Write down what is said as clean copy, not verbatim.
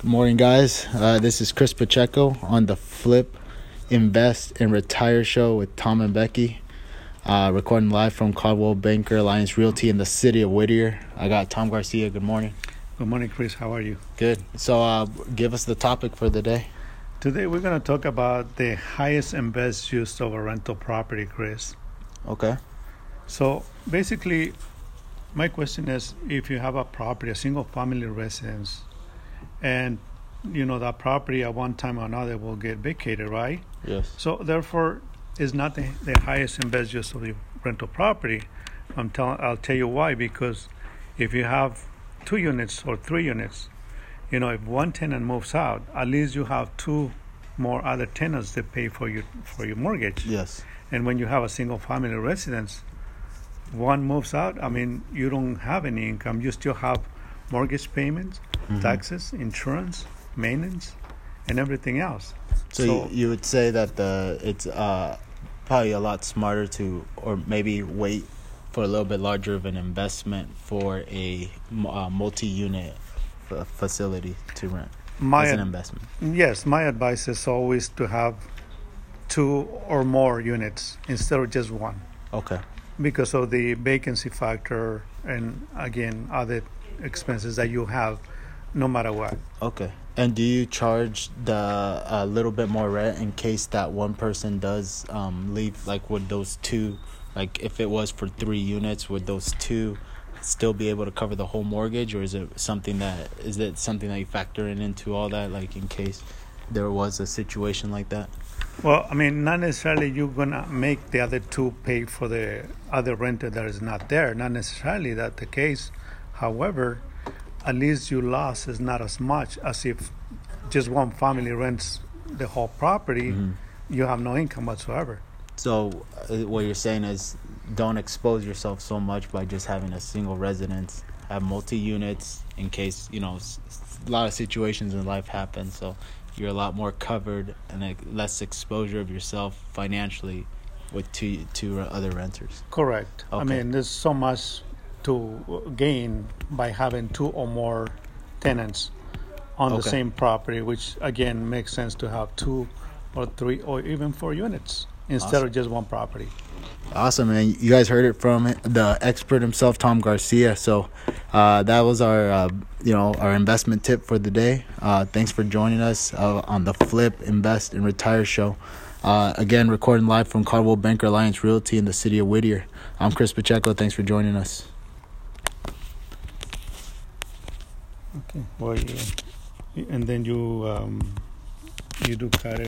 Good morning, guys. This is Chris Pacheco on the Flip, Invest, and Retire show with Tom and Becky. Recording live from Coldwell Banker Alliance Realty in the city of Whittier. I got Tom Garcia. Good morning. Good morning, Chris. How are you? Good. So give us the topic for the day. Today we're going to talk about the highest and best use of a rental property, Chris. Okay. So basically, my question is, if you have a property, a single family residence, and that property at one time or another will get vacated, right? Yes. So therefore, it's not the highest and best use of the rental property. I'll tell you why. Because if you have 2 units or 3 units, if one tenant moves out, at least you have 2 more other tenants that pay for your mortgage. Yes. And when you have a single family residence, one moves out, you don't have any income. You still have mortgage payments, taxes, insurance, maintenance, and everything else. So you would say that it's probably a lot smarter to, or maybe wait for a little bit larger of an investment for a multi-unit facility to rent as an investment. Yes, my advice is always to have 2 or more units instead of just 1. Okay. Because of the vacancy factor and, again, other expenses that you have no matter what. Okay. And do you charge the little bit more rent in case that one person does leave? Like, would those 2, like if it was for 3 units, would those 2 still be able to cover the whole mortgage, or is it something that you factor into all that, like in case there was a situation like that? Well, not necessarily you're gonna make the other 2 pay for the other renter that is not there. Not necessarily that the case. However, at least your loss is not as much as if just one family rents the whole property. You have no income whatsoever. So what you're saying is, don't expose yourself so much by just having a single residence. Have multi-units in case, a lot of situations in life happen. So you're a lot more covered and less exposure of yourself financially with two other renters. Correct. Okay. There's so much to gain by having 2 or more tenants on the same property, which again makes sense to have 2 or 3 or even 4 units instead of just one property. Awesome, man. You guys heard it from the expert himself, Tom Garcia. So that was our investment tip for the day. Thanks for joining us on the Flip, Invest, and Retire show. Again, recording live from Coldwell Banker Alliance Realty in the city of Whittier. I'm Chris Pacheco. Thanks for joining us. Okay. Well, and then you do cut it.